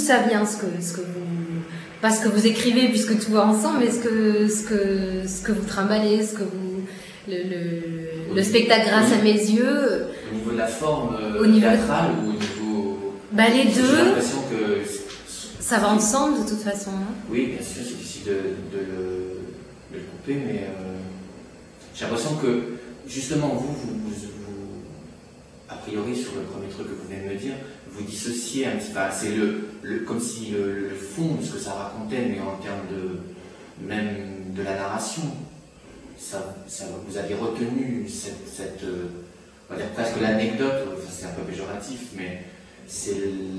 ça vient, ce que vous, pas ce que vous écrivez puisque tout va ensemble, mais ce que vous trimballez, ce que vous, le spectacle grâce à mes yeux. Au niveau de la forme théâtrale ou au niveau. Bah, les deux. J'ai l'impression que ça va ensemble de toute façon. Hein. Oui, bien sûr, c'est difficile de le couper, mais j'ai l'impression que justement vous, a priori sur le premier truc que vous venez de me dire, vous dissociez un petit peu. C'est comme si le fond de ce que ça racontait, mais en termes même de la narration, vous aviez retenu cette on va dire presque l'anecdote, enfin, c'est un peu péjoratif, mais c'est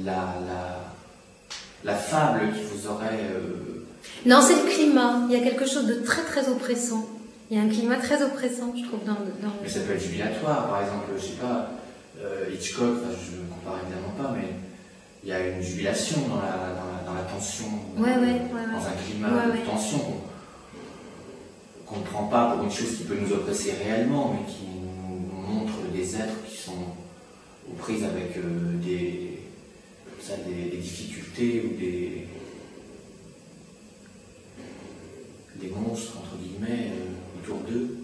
la fable qui vous aurait... Non, c'est le climat. Il y a quelque chose de très très oppressant. Il y a un climat très oppressant, je trouve, dans Mais ça peut être jubilatoire, par exemple, je sais pas, Hitchcock, je ne compare évidemment pas, mais il y a une jubilation dans la tension, ouais. dans un climat de tension qu'on ne prend pas pour une chose qui peut nous oppresser réellement, mais qui nous montre des êtres qui sont aux prises avec des difficultés ou des monstres, entre guillemets, autour d'eux.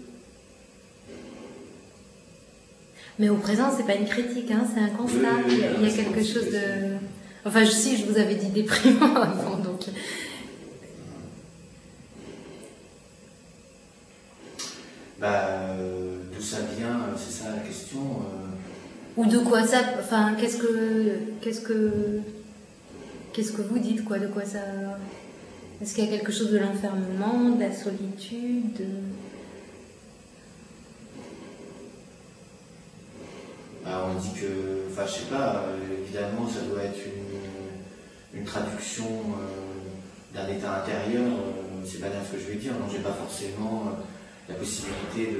Mais au présent, c'est pas une critique, hein, c'est un constat. Il y a quelque chose de... Enfin, je vous avais dit déprimant avant, donc... D'où ça vient, c'est ça la question. Ou de quoi ça... Enfin, qu'est-ce que vous dites, quoi, de quoi ça... Est-ce qu'il y a quelque chose de l'enfermement, de la solitude On dit que, enfin je sais pas, évidemment ça doit être une traduction d'un état intérieur, c'est pas bien ce que je vais dire, non, j'ai pas forcément la possibilité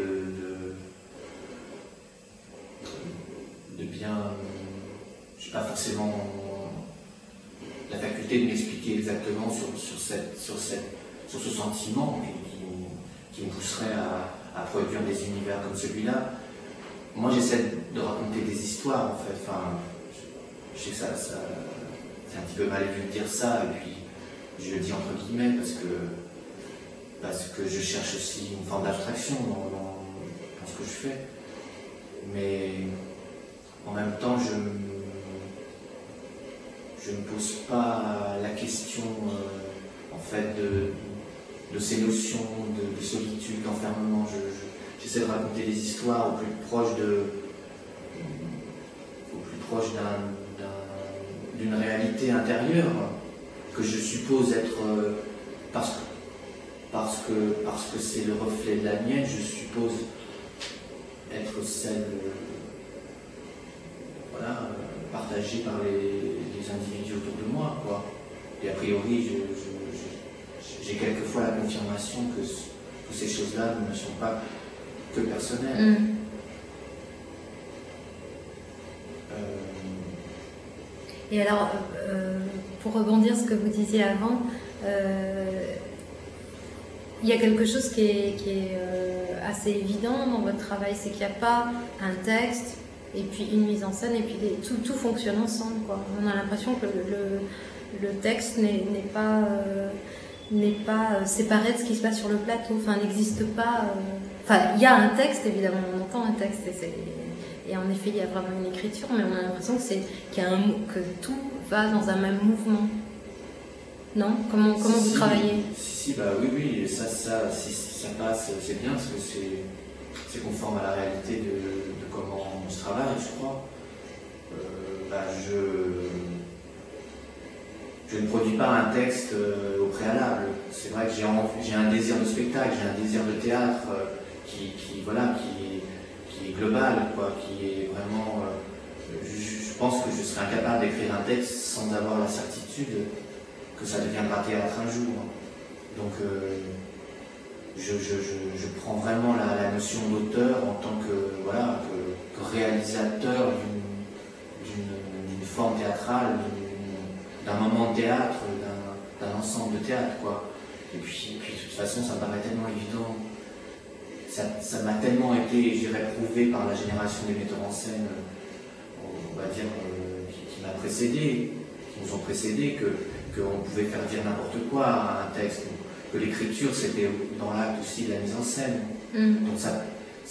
de bien, j'ai pas forcément la faculté de m'expliquer exactement sur ce sentiment qui me pousserait à produire des univers comme celui-là. Moi, j'essaie de raconter des histoires, en fait. Enfin, je sais que ça c'est un petit peu mal vu de dire ça, et puis je le dis entre guillemets parce que je cherche aussi une forme d'abstraction dans ce que je fais. Mais en même temps, je ne pose pas la question, en fait, de ces notions de solitude, d'enfermement. J'essaie de raconter des histoires au plus proche d'une réalité intérieure que je suppose être, parce que c'est le reflet de la mienne, je suppose être celle partagée par les individus autour de moi, quoi. Et a priori, j'ai quelquefois la confirmation que ces choses-là ne sont pas que personnelles. Et alors, pour rebondir sur ce que vous disiez avant, il y a quelque chose qui est assez évident dans votre travail, c'est qu'il n'y a pas un texte et puis une mise en scène et puis tout fonctionne ensemble, quoi. On a l'impression que le texte n'est pas séparé de ce qui se passe sur le plateau, enfin n'existe pas. Enfin, il y a un texte, évidemment, on entend un texte et en effet il y a vraiment une écriture, mais on a l'impression que tout va dans un même mouvement. Non? Comment vous travaillez? Si, oui, ça, si ça passe, c'est bien, parce que c'est conforme à la réalité de comment on se travaille, je crois. Je ne produis pas un texte au préalable. C'est vrai que j'ai un désir de spectacle, j'ai un désir de théâtre qui est global, quoi, qui est vraiment... je pense que je serais incapable d'écrire un texte sans avoir la certitude que ça deviendra théâtre un jour. Donc je prends vraiment la notion d'auteur en tant que réalisateur d'une forme théâtrale, d'un moment de théâtre, d'un ensemble de théâtre, quoi. Et puis de toute façon, ça me paraît tellement évident, ça m'a tellement été, j'irais, prouvé par la génération des metteurs en scène, on va dire, qui m'a précédé, nous ont précédés, qu'on pouvait faire dire n'importe quoi à un texte, que l'écriture c'était dans l'acte aussi de la mise en scène. Donc ça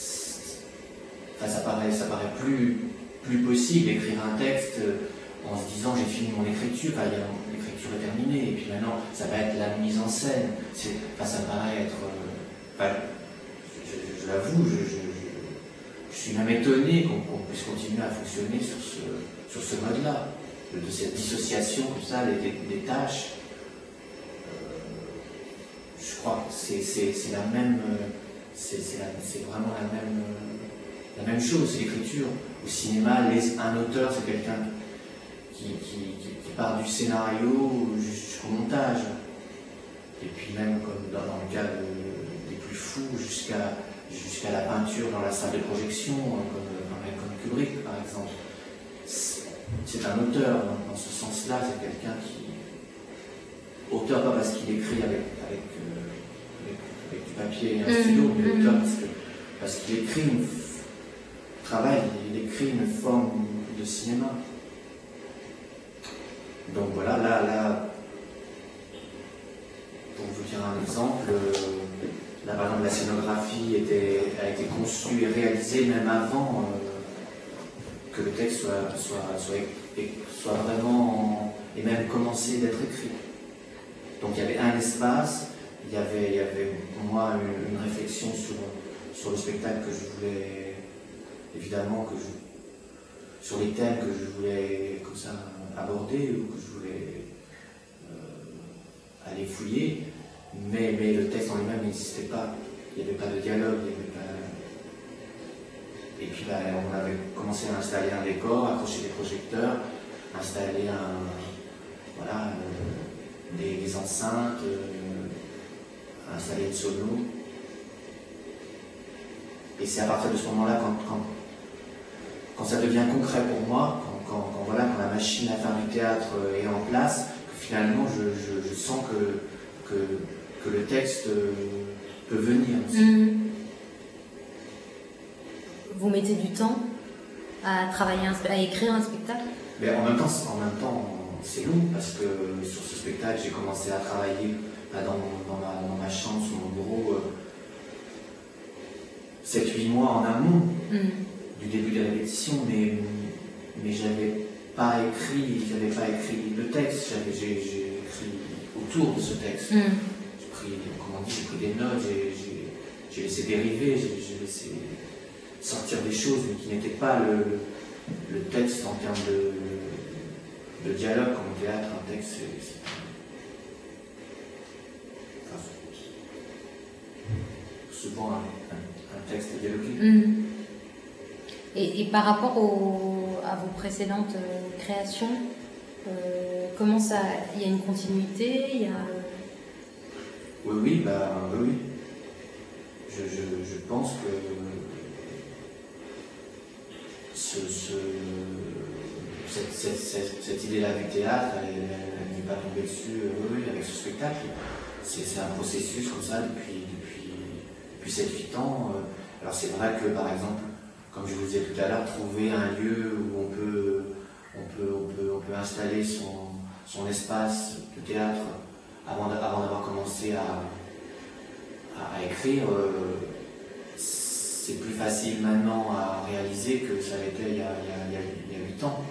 paraît plus possible d'écrire un texte en se disant j'ai fini mon écriture, l'écriture est terminée, et puis maintenant ça va être la mise en scène. Ça me paraît être... je l'avoue, je suis même étonné qu'on puisse continuer à fonctionner sur ce mode-là, de cette dissociation comme ça des tâches. Je crois que c'est la même... c'est vraiment la même chose, c'est l'écriture. Au cinéma, un auteur, c'est quelqu'un qui part du scénario jusqu'au montage. Et puis même comme dans le cas des plus fous, jusqu'à la peinture dans la salle de projection, comme Kubrick par exemple. C'est un auteur, dans ce sens-là, c'est quelqu'un qui... Auteur pas parce qu'il écrit avec du papier et un stylo, mais auteur parce qu'il écrit il écrit une forme de cinéma. Donc voilà, là pour vous dire un exemple, là par exemple la scénographie a été conçue et réalisée même avant que le texte soit vraiment et même commencé d'être écrit. Donc il y avait un espace, il y avait pour moi une réflexion sur le spectacle que je voulais, évidemment, sur les thèmes que je voulais comme ça aborder ou que je voulais aller fouiller, mais le texte en lui-même n'existait pas. Il n'y avait pas de dialogue, Et puis on avait commencé à installer un décor, accrocher des projecteurs, installer des enceintes, installer une sono. Et c'est à partir de ce moment-là, quand ça devient concret pour moi, quand la machine à faire du théâtre est en place, que finalement je sens que le texte peut venir aussi. Vous mettez du temps à travailler, à écrire un spectacle? Mais en même temps, c'est long, parce que sur ce spectacle, j'ai commencé à travailler dans ma chambre, sur mon bureau, 7-8 mois en amont du début des répétitions, mais j'avais pas écrit le texte, j'ai écrit autour de ce texte. J'ai pris des notes, j'ai laissé dériver, j'ai laissé sortir des choses mais qui n'étaient pas le texte en termes de dialogue, comme au théâtre, un texte c'est souvent un texte dialogué. Et par rapport à vos précédentes créations, comment ça... Il y a une continuité, il y a... Oui. Je pense que cette idée-là du théâtre, elle n'est pas tombée dessus avec ce spectacle. C'est un processus comme ça depuis 7-8 ans. Alors c'est vrai que par exemple, comme je vous disais tout à l'heure, trouver un lieu où on peut installer son espace de théâtre avant d'avoir commencé à écrire, c'est plus facile maintenant à réaliser que ça l'était il y a 8 ans.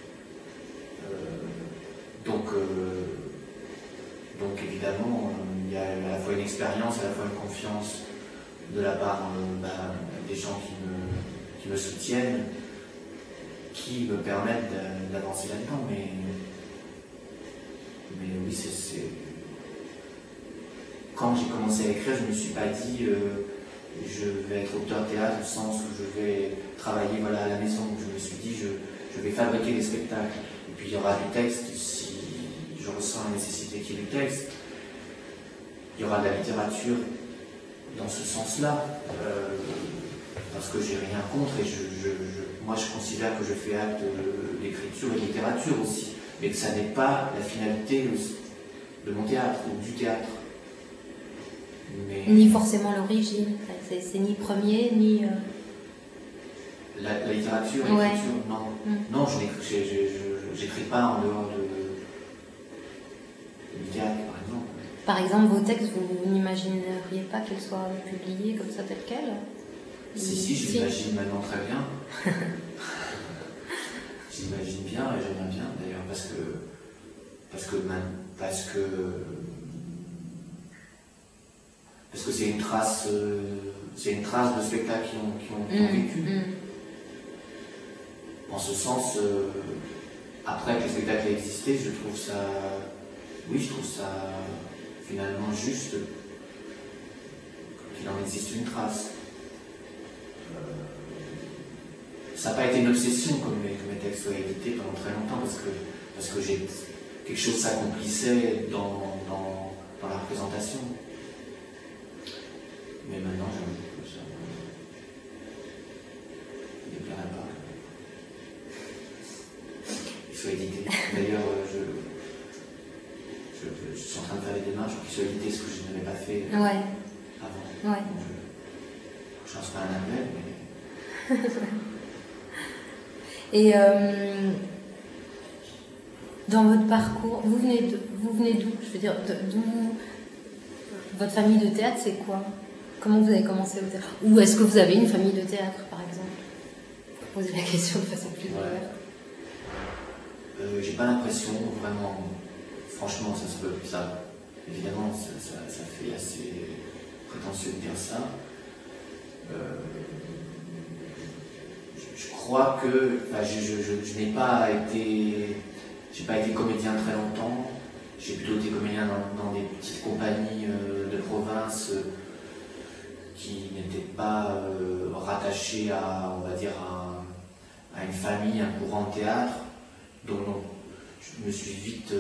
Donc évidemment, il y a à la fois une expérience, à la fois une confiance de la part des gens qui me soutiennent, qui me permettent d'avancer là-dedans. Mais oui, quand j'ai commencé à écrire, je ne me suis pas dit je vais être auteur théâtre au sens où je vais travailler à la maison. Je me suis dit je vais fabriquer des spectacles. Et puis il y aura du texte, si je ressens la nécessité qu'il y ait du texte. Il y aura de la littérature dans ce sens-là, parce que j'ai rien contre et moi je considère que je fais acte d'écriture et de littérature aussi, mais que ça n'est pas la finalité de mon théâtre ou du théâtre. Ni forcément l'origine, c'est ni premier, ni... La littérature, ouais. l'écriture, non. Non, je n'écris pas en dehors Par exemple, vos textes, vous n'imagineriez pas qu'ils soient publiés comme ça, tels quels? Si, je l'imagine maintenant très bien. J'imagine bien et j'aimerais bien d'ailleurs parce que c'est une trace de spectacles qui ont vécu. En ce sens, après que le spectacle ait existé, je trouve ça finalement juste qu'il en existe une trace. Ça n'a pas été une obsession que mes textes soient édités pendant très longtemps parce que quelque chose s'accomplissait dans la représentation. Mais maintenant, j'avoue que ça ne me plairait pas. Il soit édité. D'ailleurs, je suis en train de faire des démarches pour qu'il soit édité, ce que je n'avais pas fait avant. Ouais. Je lance pas un appel, mais... Et dans votre parcours, vous venez d'où? Je veux dire, d'où votre famille de théâtre, c'est quoi? Comment vous avez commencé au théâtre? Ou est-ce que vous avez une famille de théâtre, par exemple? Pour poser la question de façon plus ouverte. J'ai pas l'impression, vraiment. Franchement, ça évidemment, ça fait assez prétentieux de dire ça. Je crois que je n'ai pas été comédien très longtemps. J'ai plutôt été comédien dans des petites compagnies de province qui n'étaient pas rattachées à, on va dire, à une famille, un courant de théâtre. Donc je suis vite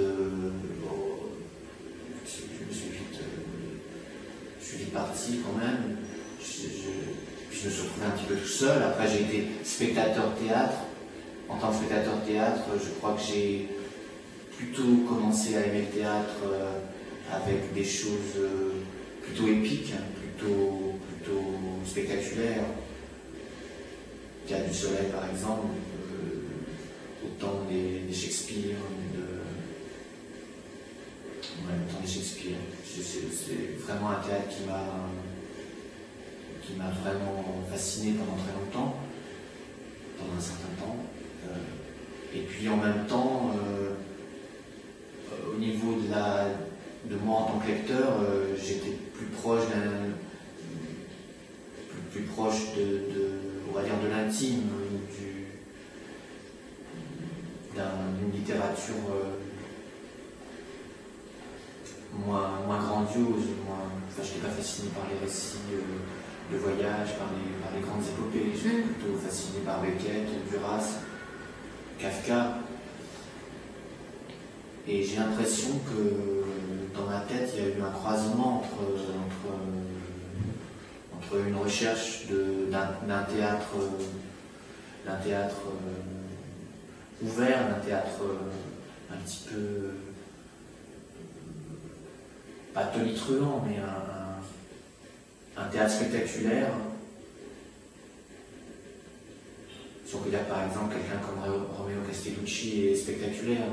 parti quand même. Je me suis retrouvé un petit peu tout seul. Après, j'ai été spectateur théâtre. En tant que spectateur théâtre, je crois que j'ai plutôt commencé à aimer le théâtre avec des choses plutôt épiques, plutôt spectaculaires. Théâtre du Soleil, par exemple, autant des Shakespeare, autant des Shakespeare. C'est vraiment un théâtre qui m'a vraiment fasciné pendant très longtemps, pendant un certain temps. Et puis en même temps, au niveau de moi en tant que lecteur, j'étais plus proche on va dire de l'intime, d'une littérature moins grandiose, je n'étais pas fasciné par les récits de voyage, par les grandes épopées. J'étais plutôt fasciné par Beckett, Duras, Kafka. Et j'ai l'impression que dans ma tête, il y a eu un croisement entre une recherche d'un théâtre ouvert, d'un théâtre un petit peu, pas tonitruant, mais un théâtre spectaculaire. Si on peut dire par exemple quelqu'un comme Romeo Castellucci est spectaculaire.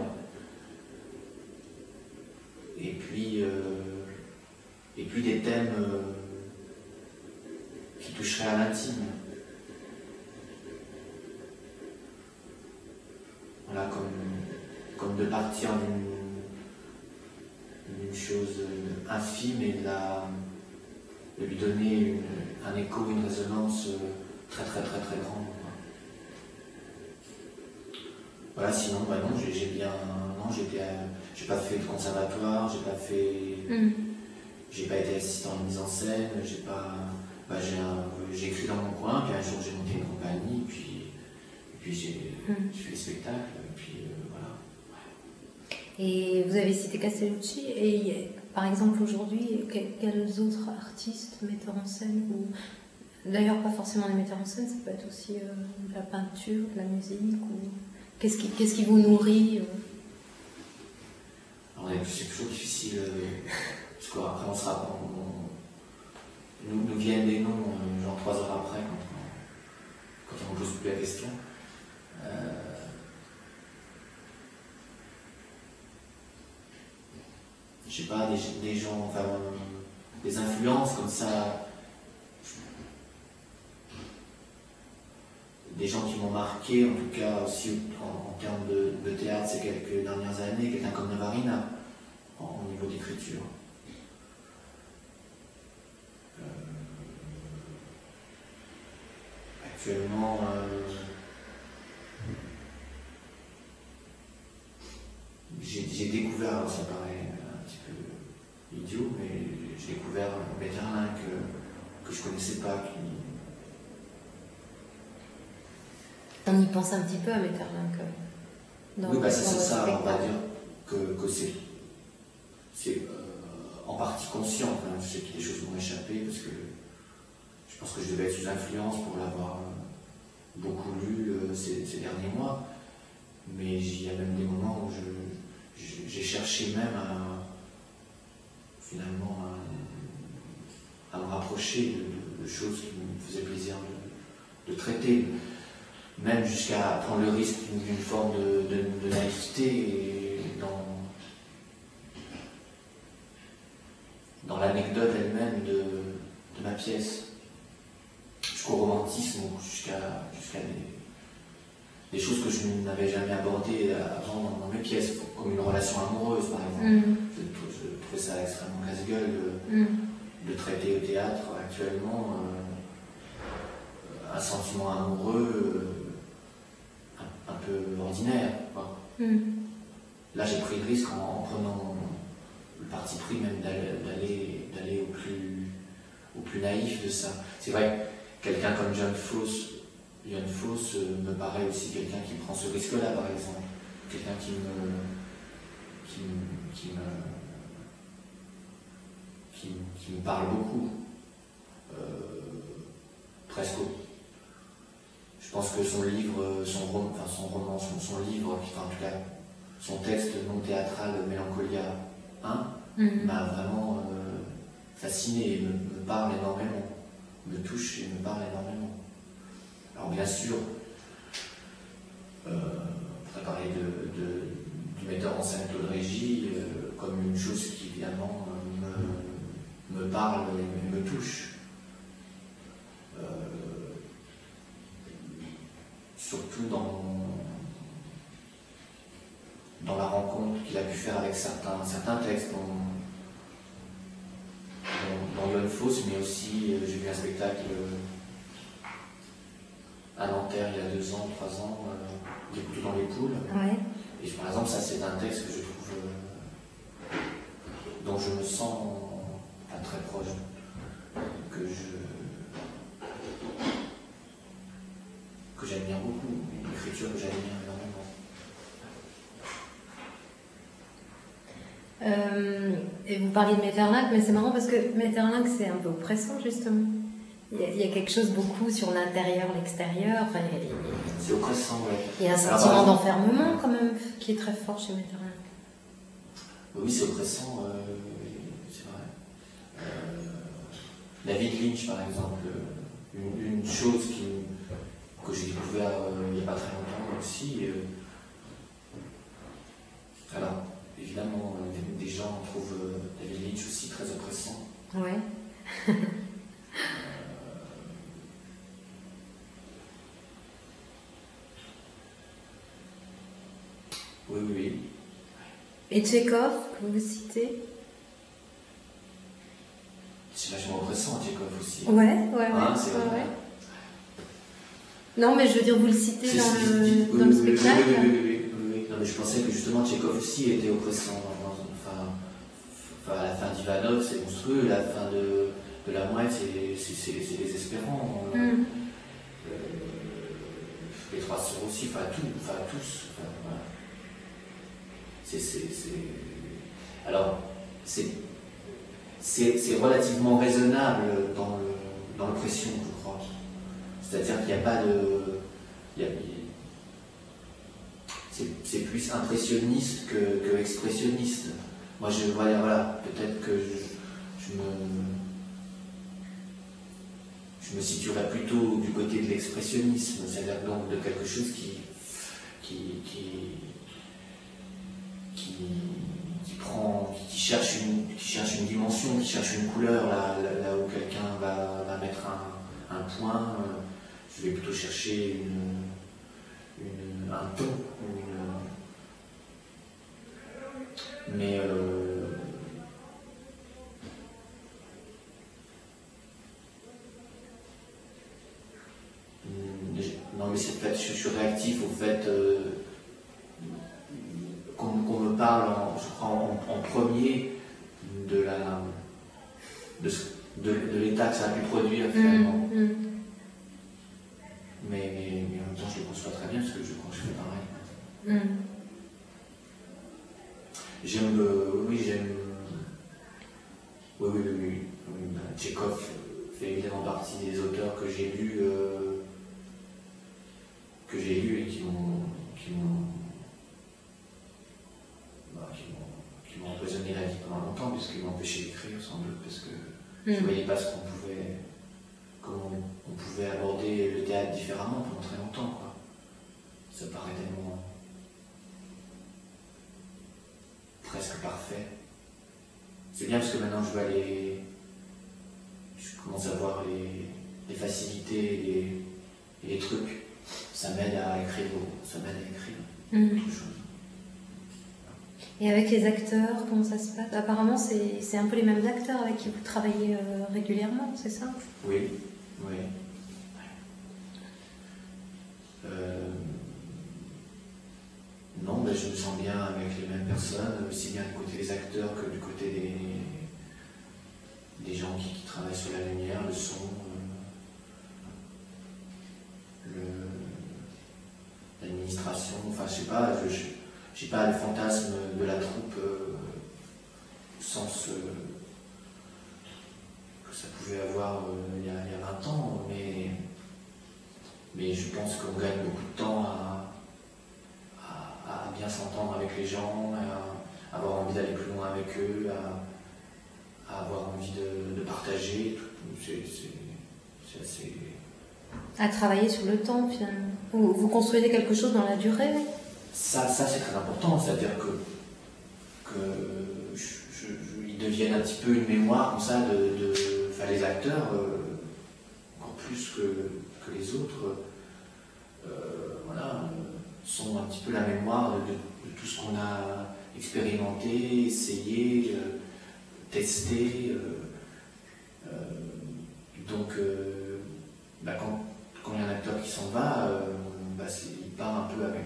Et puis des thèmes qui toucheraient à l'intime. Voilà, comme de partir d'une chose infime et de lui donner un écho, une résonance très très très très grande. Voilà, sinon, non, j'ai pas fait de conservatoire, j'ai pas été assistant de mise en scène, j'ai écrit dans mon coin, puis un jour j'ai monté une compagnie, puis j'ai fait des spectacles, puis voilà. Et vous avez cité Castellucci, et par exemple aujourd'hui, quels autres artistes, metteurs en scène, ou d'ailleurs pas forcément des metteurs en scène, ça peut être aussi de la peinture, de la musique, ou qu'est-ce qui vous nourrit Alors c'est toujours difficile, parce qu'après nous viennent des noms genre 3 heures après quand on ne pose plus la question. je sais pas, des gens, enfin, des influences comme ça, des gens qui m'ont marqué, en tout cas aussi en termes de théâtre ces quelques dernières années, quelqu'un comme Navarina, au niveau d'écriture. Actuellement, j'ai découvert, alors ça paraît un petit peu idiot, mais j'ai découvert Maeterlinck que je connaissais pas. On y pense un petit peu à Maeterlinck. Oui, c'est ça, on va dire que c'est en partie conscient. Enfin, je sais que des choses m'ont échappé parce que je pense que je devais être sous influence pour l'avoir beaucoup lu ces derniers mois. Mais il y a même des moments où j'ai cherché même finalement à me rapprocher de choses qui me faisaient plaisir de traiter. Même jusqu'à prendre le risque d'une forme de naïveté dans l'anecdote elle-même de ma pièce, jusqu'au romantisme, jusqu'à des choses que je n'avais jamais abordées avant dans mes pièces, comme une relation amoureuse par exemple. Je trouvais ça extrêmement casse-gueule de traiter au théâtre actuellement un sentiment amoureux un peu ordinaire. Là, j'ai pris le risque en prenant le parti pris même d'aller au plus naïf de ça. C'est vrai que quelqu'un comme Jan Fosse me paraît aussi quelqu'un qui prend ce risque-là, par exemple. Quelqu'un qui me parle beaucoup. Presque. Je pense que son livre, son roman, son livre, enfin, en tout cas, son texte non théâtral, Mélancolia 1, m'a vraiment fasciné et me parle énormément, me touche et me parle énormément. Alors bien sûr, on pourrait parler du metteur en scène Claude Régis comme une chose qui évidemment me parle et me touche. Surtout dans la rencontre qu'il a pu faire avec certains textes, dans Jan Fosse, mais aussi j'ai vu un spectacle à Nanterre il y a 2 ans, 3 ans, des couteaux dans les poules. Ouais. Et par exemple, ça c'est un texte que je trouve dont je me sens très proche, que j'admire beaucoup, une écriture que j'admire énormément. Et vous parliez de Maeterlinck, mais c'est marrant parce que Maeterlinck c'est un peu oppressant justement. Il y a quelque chose beaucoup sur l'intérieur, l'extérieur. Enfin, c'est oppressant, oui. Il y a un sentiment d'enfermement quand même qui est très fort chez Maeterlinck. Oui, c'est oppressant, c'est vrai. David Lynch, par exemple, une chose que j'ai découvert il n'y a pas très longtemps aussi. Alors, évidemment, des gens trouvent David Lynch aussi très oppressant. Ouais. Oui. Et Tchekhov, que vous citez? C'est vachement oppressant, Tchekhov aussi. Ouais. C'est vrai. Ouais. Non, mais je veux dire, vous le citez dans le spectacle. Oui. Non, mais je pensais que justement Tchekhov aussi était oppressant. À la fin d'Ivanov, c'est monstrueux. La fin de la Mouette, c'est désespérant. Les Trois Sœurs aussi, tous. Voilà. Alors, c'est relativement raisonnable dans l'oppression, je crois. C'est-à-dire qu'il n'y a pas de... c'est plus impressionniste que expressionniste. Moi, voilà, peut-être que je me situerais plutôt du côté de l'expressionnisme, c'est-à-dire donc de quelque chose qui cherche une dimension, qui cherche une couleur, là où quelqu'un va mettre un point, je vais plutôt chercher un ton. Mais non, mais c'est peut-être, je suis réactif au fait qu'on me parle, je crois, en premier de l'état que ça a pu produire finalement. Mais en même temps, je le conçois très bien parce que je crois que je fais pareil. J'aime. Oui. Tchekhov fait évidemment partie des auteurs que j'ai lus et qui m'ont empoisonné la vie pendant longtemps, puisqu'ils m'ont empêché d'écrire sans doute, parce que je ne voyais pas comment on pouvait aborder le théâtre différemment pendant très longtemps, quoi. Ça paraît tellement presque parfait. C'est bien parce que maintenant je commence à voir les facilités et les trucs. Ça m'aide à écrire autre chose. Et avec les acteurs, comment ça se passe? Apparemment, c'est un peu les mêmes acteurs avec qui vous travaillez régulièrement, c'est ça? Oui. Non, je me sens bien avec les mêmes personnes, aussi bien du côté des acteurs que du côté des gens qui travaillent sur la lumière, le son, l'administration, enfin je sais pas, j'ai pas le fantasme de la troupe au sens que ça pouvait avoir il y a 20 ans, mais je pense qu'on gagne beaucoup de temps à bien s'entendre avec les gens, à avoir envie d'aller plus loin avec eux, à avoir envie de partager. C'est assez... À travailler sur le temps, finalement. Vous construisez quelque chose dans la durée? Ça c'est très important, c'est-à-dire que ils deviennent un petit peu une mémoire comme ça enfin, les acteurs, encore plus que les autres, sont un petit peu la mémoire de tout ce qu'on a expérimenté, essayé, testé. Donc, quand il y a un acteur qui s'en va, il part un peu avec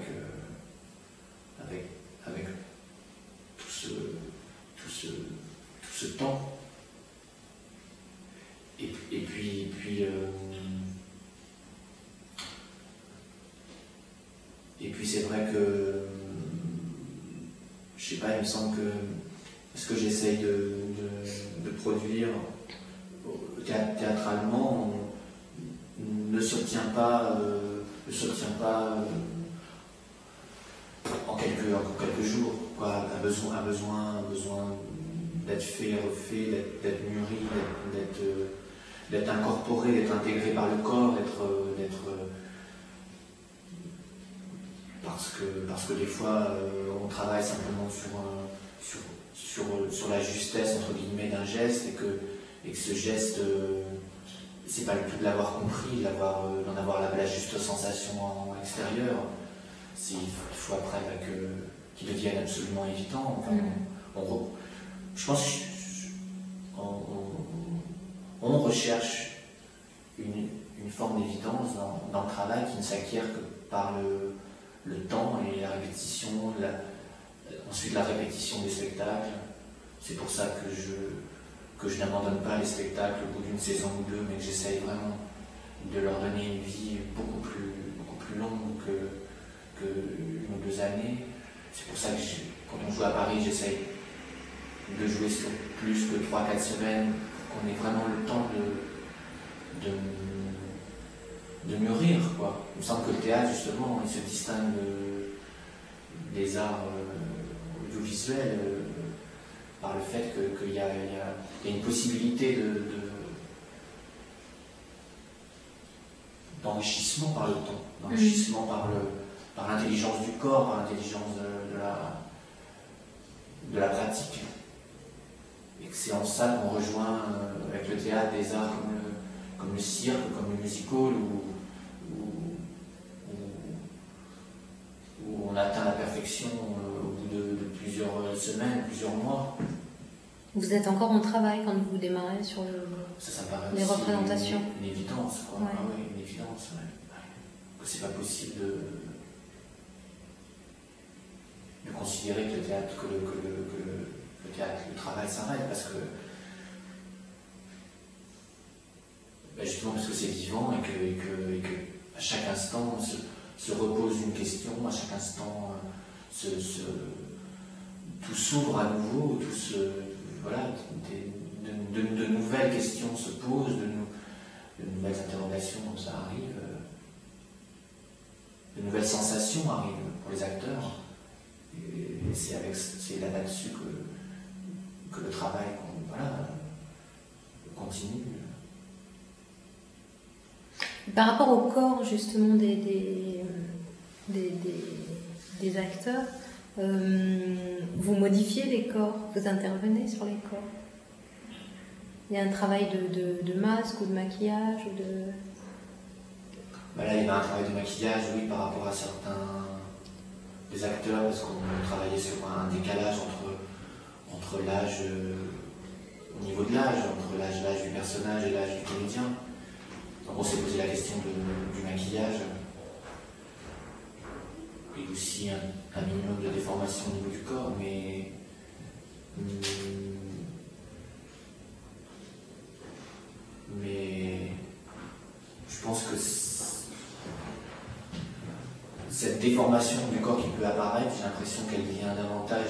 tout ce temps. Et puis c'est vrai que je sais pas, il me semble que ce que j'essaye de produire théâtralement ne s'obtient pas en quelques jours, quoi. A besoin d'être fait, refait, d'être mûri, d'être incorporé, d'être intégré par le corps, parce que des fois on travaille simplement sur la justesse entre guillemets d'un geste et que ce geste c'est pas le tout de l'avoir compris, d'en avoir la juste sensation en extérieur. Il faut après qu'il devienne absolument évident. Enfin, je pense qu'on recherche une forme d'évidence dans le travail qui ne s'acquiert que par le temps et la répétition, ensuite la répétition des spectacles. C'est pour ça que je n'abandonne pas les spectacles au bout d'une saison ou deux, mais que j'essaye vraiment de leur donner une vie beaucoup plus longue que 1 ou 2 années. C'est pour ça que quand on joue à Paris, j'essaye de jouer sur plus que 3-4 semaines, pour qu'on ait vraiment le temps de mûrir, quoi. Il me semble que le théâtre, justement, il se distingue des arts audiovisuels par le fait qu'il y a une possibilité d'enrichissement par le temps, d'enrichissement par l'intelligence du corps, par l'intelligence de la pratique. c'est en ça qu'on rejoint avec le théâtre des arts comme le cirque, comme le musical, où on atteint la perfection au bout de plusieurs semaines, plusieurs mois. Vous êtes encore en travail quand vous démarrez sur ça me paraît les représentations. Une évidence, quoi. Ouais. Ah oui, une évidence, ouais. Que c'est pas possible de considérer que le théâtre, le travail s'arrête, parce que justement parce que c'est vivant et que à chaque instant se repose une question, à chaque instant tout s'ouvre à nouveau, voilà, de nouvelles questions se posent, de nouvelles interrogations comme ça arrivent, de nouvelles sensations arrivent pour les acteurs. Et c'est là-dessus que le travail continue. Par rapport au corps justement des acteurs, vous modifiez les corps, vous intervenez sur les corps. Il y a un travail de masque ou de maquillage ou de... Là, il y a un travail de maquillage, oui, par rapport à certains des acteurs, parce qu'on travaillait sur un décalage entre l'âge, au niveau de l'âge, entre l'âge du personnage et l'âge du comédien. Donc on s'est posé la question du maquillage et aussi un minimum de déformation au niveau du corps, mais je pense que cette déformation du corps qui peut apparaître, j'ai l'impression qu'elle vient davantage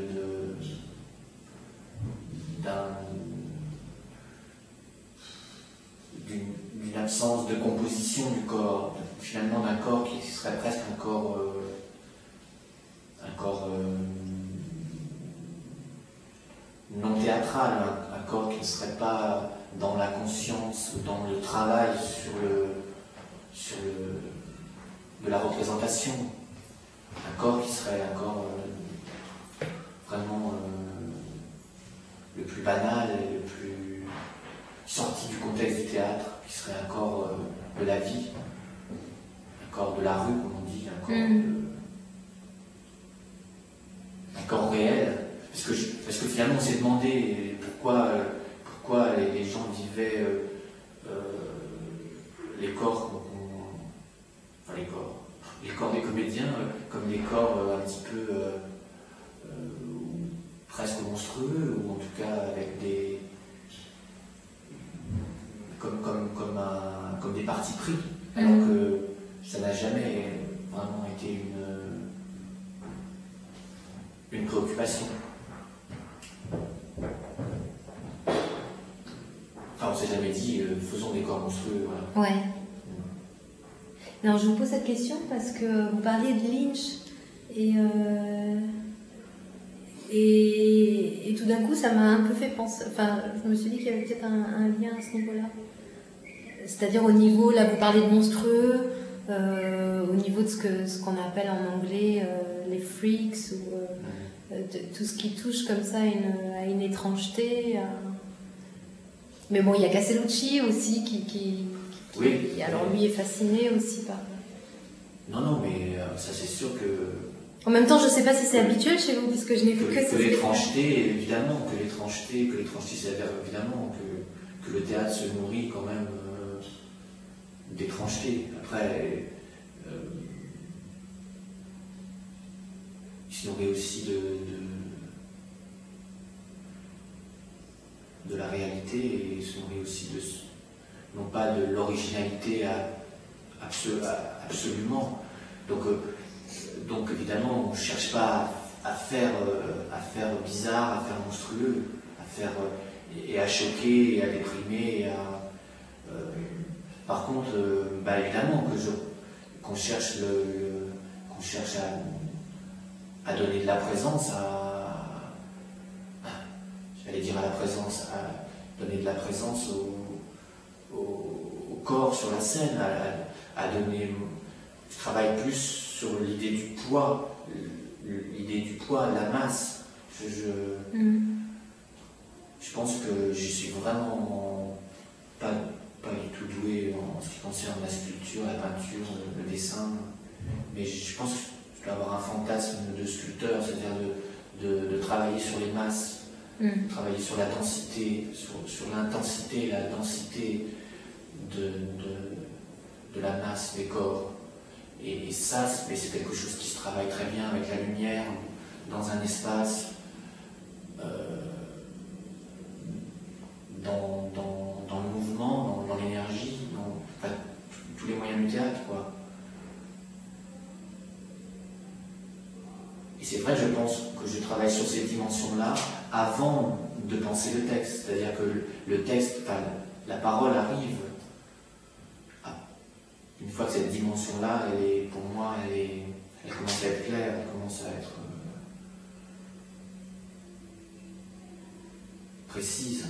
d'une absence de composition du corps, finalement d'un corps qui serait presque un corps non théâtral, un corps qui ne serait pas dans la conscience, dans le travail de la représentation, un corps qui serait un corps vraiment le plus banal et le plus sorti du contexte du théâtre, qui serait un corps de la vie, un corps de la rue, comme on dit, un corps réel. Parce que finalement, on s'est demandé pourquoi les gens vivaient les corps des comédiens comme des corps un petit peu presque monstrueux, ou en tout cas avec des comme des partis pris, alors que ça n'a jamais vraiment été une préoccupation. Enfin, on s'est jamais dit faisons des corps monstrueux. Voilà. Ouais. Alors, je vous pose cette question parce que vous parliez de Lynch et tout d'un coup, ça m'a un peu fait penser. Enfin, je me suis dit qu'il y avait peut-être un lien à ce niveau-là. C'est-à-dire au niveau, là, vous parlez de monstrueux, au niveau de ce qu'on appelle en anglais les freaks, ou tout ce qui touche comme ça à une étrangeté. Mais bon, il y a Castellucci aussi qui oui. Alors lui est fasciné aussi par... Non, mais ça c'est sûr que... En même temps, je ne sais pas si c'est habituel chez vous, puisque je n'ai vu que ça. Que l'étrangeté, évidemment, que l'étrangeté, c'est-à-dire évidemment que le théâtre se nourrit quand même d'étrangeté. Après, il se nourrit aussi de la réalité, et il se nourrit aussi non pas de l'originalité absolument. Donc évidemment, on ne cherche pas à faire bizarre, à faire monstrueux, et à choquer, et à déprimer, par contre, évidemment qu'on cherche à donner de la présence donner de la présence au corps sur la scène, je travaille plus sur l'idée du poids, la masse. Je je pense que je suis vraiment pas du tout doué en ce qui concerne la sculpture, la peinture, le dessin, mais je pense que je peux avoir un fantasme de sculpteur, c'est-à-dire de travailler sur les masses, travailler sur la densité, sur l'intensité et la densité de la masse des corps. Et ça, c'est quelque chose qui se travaille très bien avec la lumière, dans un espace, dans le mouvement, dans l'énergie, enfin, tous les moyens du théâtre, quoi. Et c'est vrai que je pense que je travaille sur ces dimensions-là avant de penser le texte. C'est-à-dire que le texte, enfin, la parole arrive. Une fois que cette dimension-là, pour moi, elle commence à être claire, elle commence à être précise.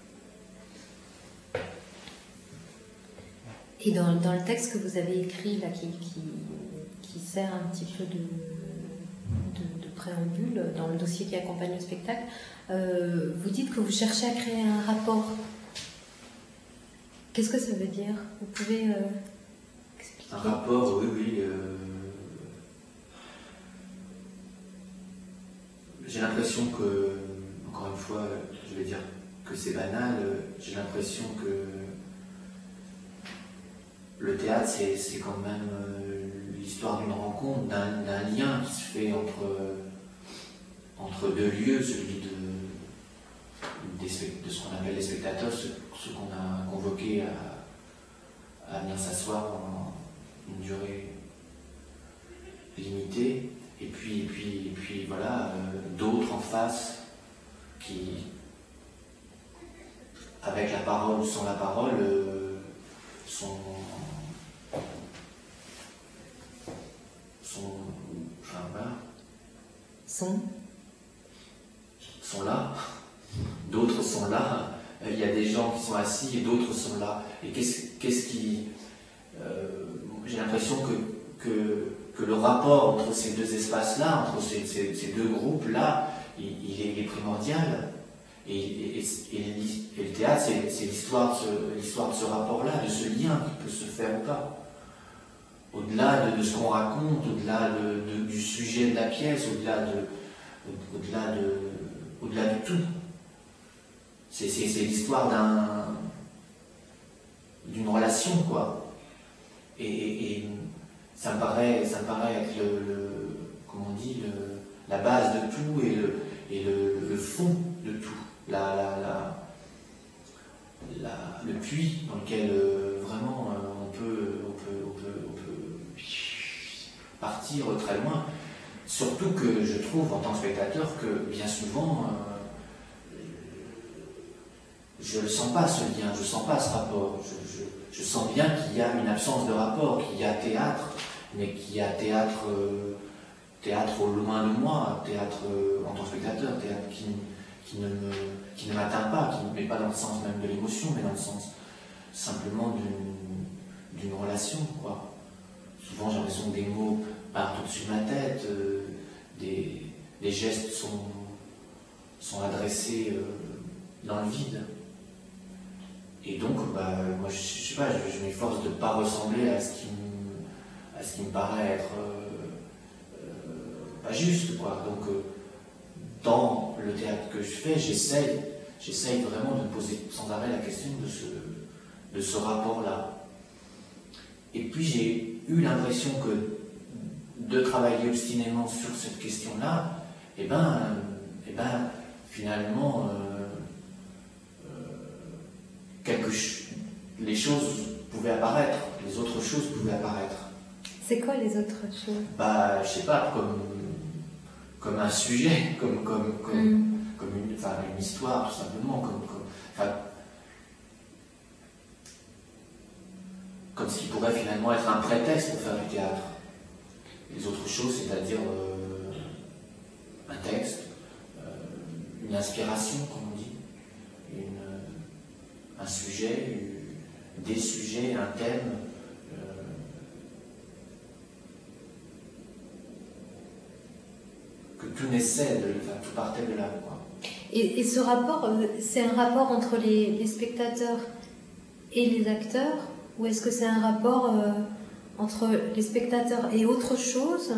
Et dans le texte que vous avez écrit, là, qui sert un petit peu de préambule, dans le dossier qui accompagne le spectacle, vous dites que vous cherchez à créer un rapport. Qu'est-ce que ça veut dire? Vous pouvez expliquer? Un rapport, oui. J'ai l'impression que, encore une fois, je vais dire que c'est banal, j'ai l'impression que le théâtre, c'est quand même l'histoire d'une rencontre, d'un lien qui se fait entre deux lieux, celui de ce qu'on appelle les spectateurs, ceux qu'on a convoqués à venir s'asseoir en une durée limitée, et puis voilà, d'autres en face qui, avec la parole ou sans la parole, sont là, d'autres sont là, il y a des gens qui sont assis et d'autres sont là. Et qu'est-ce qui... j'ai l'impression que le rapport entre ces deux espaces-là, entre ces deux groupes-là, il est primordial. Et le théâtre, c'est l'histoire de ce rapport-là, de ce lien qui peut se faire ou pas. Au-delà de ce qu'on raconte, au-delà du sujet de la pièce, au-delà de tout. C'est l'histoire d'une relation, quoi. Et ça me paraît être comment on dit, la base de tout et le fond de tout. Le puits dans lequel vraiment on peut partir très loin. Surtout que je trouve en tant que spectateur que bien souvent je ne sens pas ce lien, je ne sens pas ce rapport. Je sens bien qu'il y a une absence de rapport, qu'il y a théâtre, mais qu'il y a théâtre au loin de moi, théâtre en tant que spectateur, théâtre qui ne m'atteint pas, qui ne met pas dans le sens même de l'émotion, mais dans le sens simplement d'une relation, quoi. Souvent j'ai l'impression que des mots partent au-dessus de ma tête, des gestes sont adressés dans le vide. Et donc, moi je sais pas, je m'efforce de ne pas ressembler à ce qui me paraît être pas juste, quoi. Donc, dans le théâtre que je fais, j'essaye vraiment de me poser sans arrêt la question de ce rapport-là. Et puis j'ai eu l'impression que de travailler obstinément sur cette question-là, finalement, les choses pouvaient apparaître, les autres choses pouvaient apparaître. C'est quoi les autres choses? Je sais pas, comme un sujet, comme une histoire, tout simplement, comme ce qui pourrait finalement être un prétexte pour faire du théâtre. Les autres choses, c'est-à-dire un texte, une inspiration, comme on dit, un sujet, des sujets, un thème. Que tout naissait, tout partait de là, quoi. Et ce rapport, c'est un rapport entre les spectateurs et les acteurs, ou est-ce que c'est un rapport entre les spectateurs et autre chose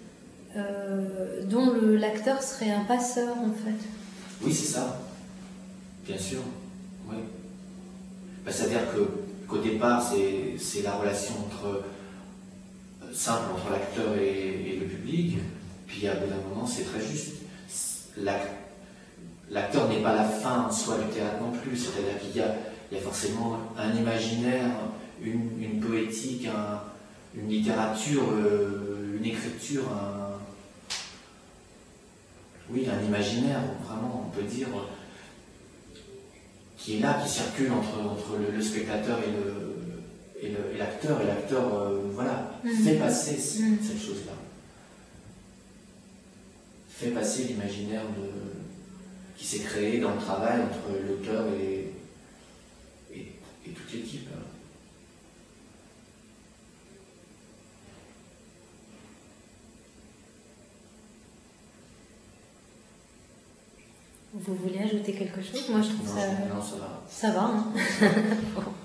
dont l'acteur serait un passeur en fait? Oui, c'est ça, bien sûr. Oui. C'est-à-dire qu'au départ, c'est la relation simple entre l'acteur et le public, puis à bout d'un moment, c'est très juste. L'acteur n'est pas la fin en soi du théâtre non plus, c'est-à-dire qu'il y a forcément un imaginaire, une poétique, une littérature, une écriture, un imaginaire, vraiment, on peut dire, qui est là, qui circule entre le spectateur et l'acteur, et l'acteur fait passer cette chose-là. Fait passer l'imaginaire qui s'est créé dans le travail entre l'auteur et toute l'équipe. Vous voulez ajouter quelque chose? Moi, je trouve Non, ça va. Ça va, hein. Bon.